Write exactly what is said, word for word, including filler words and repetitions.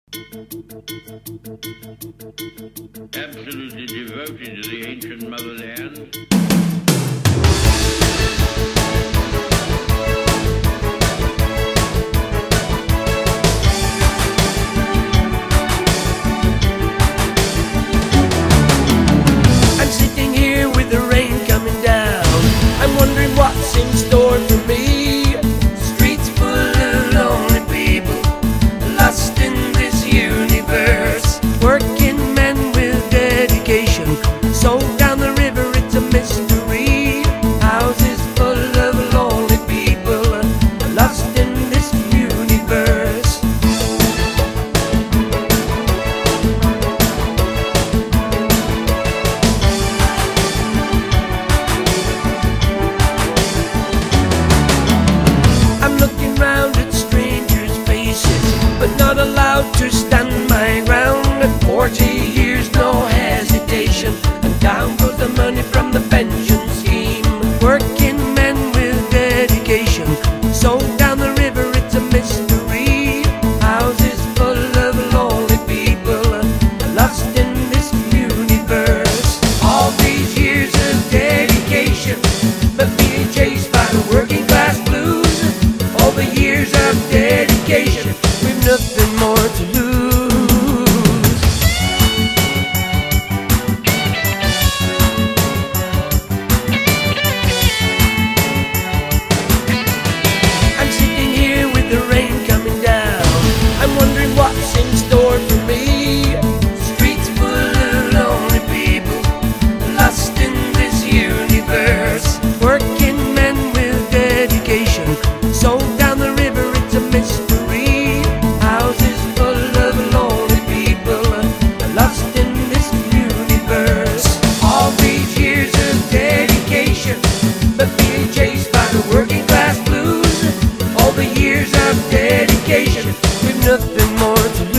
Absolutely devoted to the ancient motherland. I'm sitting here with the rain coming down. I'm wondering what's in store for me. Streets full of lonely people, lost in this universe. Working men with dedication, sold down the river, it's a mystery. Houses full of lonely people, lost in this universe. I'm looking round at strangers' faces, but not allowed to stand my ground. At forty years, no hesitation, and down goes the money from the pension scheme. Working men with dedication, sold down the river, it's a mystery. Houses full of lonely people, lost in this universe. All these years of dedication, but being chased by the working class blues. All the years of dedication, we've nothing more to lose. I'm sitting here with the rain coming down. I'm wondering what's in store for me. Streets full of lonely people, lost in this universe. Working men with dedication, sold down the river, it's a mystery. Houses full of lonely people, lost in this universe. All these years of dedication, but being chased by the working class blues. All the years of dedication, we've nothing more to